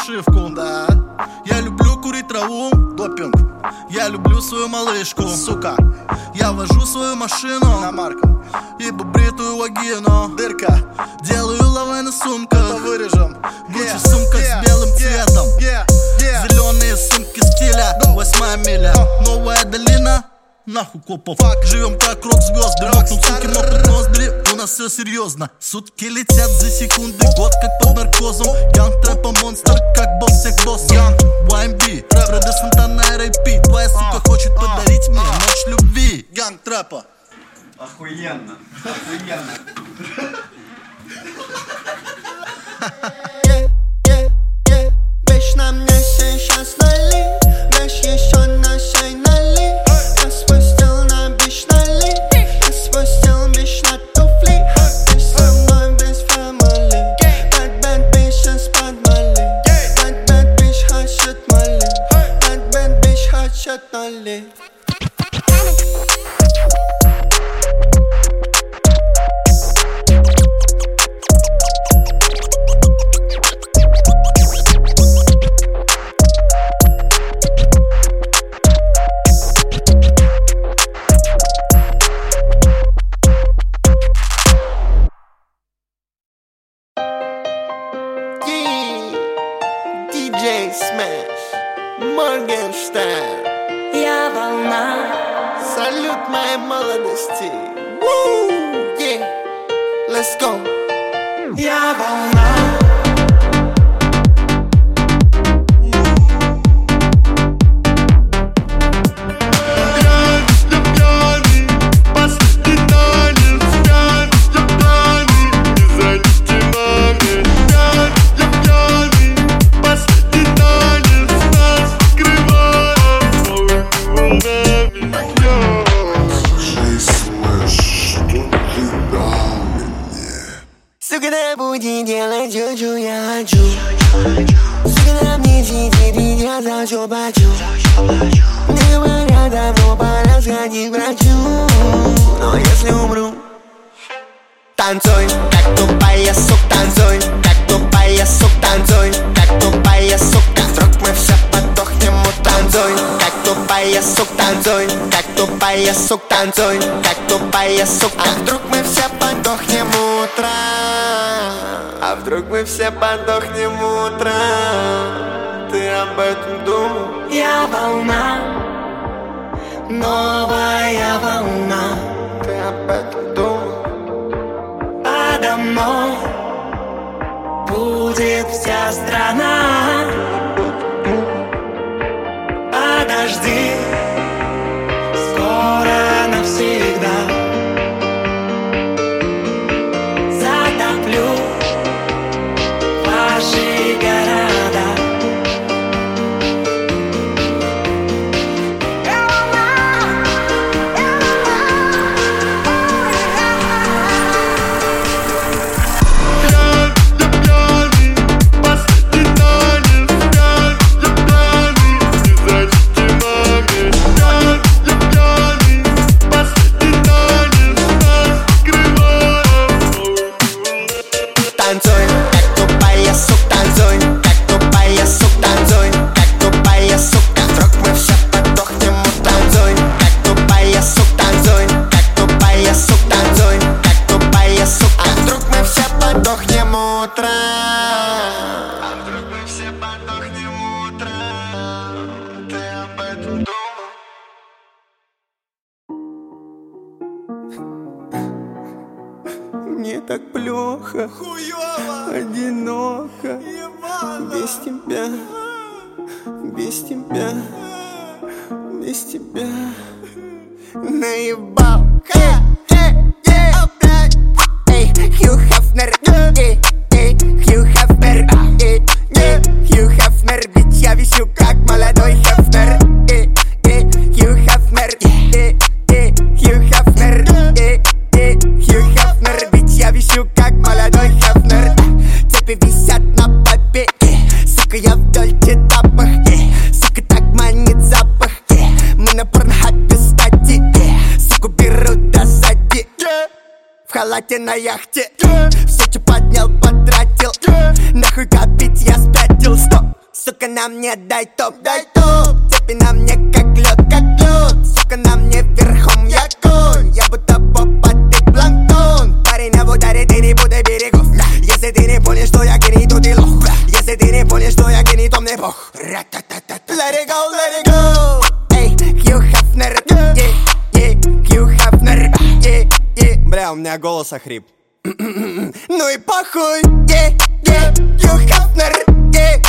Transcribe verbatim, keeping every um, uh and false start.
нашивку. Да. Я люблю курить траву, Допинг, я люблю свою малышку. сука, Я вожу свою машину на марку. и бритую вагину. Дырка, Делаю лавы на сумках, это вырежем. Гуччи сумка с белым цветом. yeah, yeah. Зеленые сумки стиля, восьмая миля, новая долина. Нахуй копов, живем как рок-звезды. Мокнут суки, мокнут ноздри, у нас все серьезно. Сутки летят за секунды, год как под наркозом. Янг трэпа монстр, как босс всех боссов. Янг уай эм би, Фредди Сантана эр эй пи. Твоя сука хочет подарить мне ночь любви. Янг трэпа. Охуенно, охуенно. Yeah, yeah, yeah. Weź na mnie сейчас нали, weź еще нашей нали. Я свой стил на бич нали, я свой стил бич на туфли. Ты со мной без family. Bad bad bitches под мали. Bad bad bitch хочет мали. Bad bad bitch хочет нали. ди джей Smash, Моргенштерн. Я волна. Салют моей молодости. Woo! Yeah. Let's go. Я волна. Сука, на пути делать чу-чу, я хочу. Сука, на мне сидит, я за все плачу. Не говорят, давно пора сходить к врачу. Но если умру, танцуй, как тупая сука, танцуй, как тупая сука, танцуй, как тупая сука. Вдруг мы все подохнем, танцуй, как тупая сука, танцуй, как тупая сука, танцуй, как тупая сука. А вдруг мы все подохнем утром? А вдруг мы все подохнем утром? Ты об этом думал? Я волна. Новая волна. Ты об этом думал? Подо мной будет вся страна. Подожди, скоро навсегда затоплю ваши города. Танцуй, как тупая сука, танцуй, как тупая сука, танцуй, как тупая сука. Вдруг мы все подохнем, танцуй, как тупая сука, танцуй, как тупая сука, танцуй, как тупая сука. А вдруг мы все подохнем утром? А вдруг мы все подохнем утром? Ты об этом думал? Мне так плохо, Хуёво, одиноко, ебано. без тебя, без тебя, без тебя. Наебал. Эй, эй, эй, опять. Эй, Хью Хафнер, эй, эй, Хью Хафнер, эй, эй, Хью Хафнер, ведь я висю как молодой Хафнер. Эй, эй, Хью Хафнер, эй, эй, Хью Хафнер, эй, эй, Хью Хафнер, ведь я висю как молодой Хафнер. Цепи висят на попе, сука, я в дольче тапах, сука, так манит запах. Мы на порнхабе, кстати, суку берут до сзади. В халате на яхте, все, что поднял, потратил. Нахуй копить, я спятил, стоп. Сука, на мне дай топ, дай топ. Цепи на мне как лед, как лед. Сука, на мне верхом я конь. Я будто попа, ты планктон. Парень на ударе, ты не буду берегов. Если ты не понял, что я гений, то ты лох. Если ты не понял, что я гений, то мне бог. Let it go, let it go. Эй, Хью Хафнер, yeah, yeah, Хью Хафнер, yeah, yeah. Бля, у меня голос охрип. Ну и похуй, yeah, yeah, Хью Хафнер, yeah.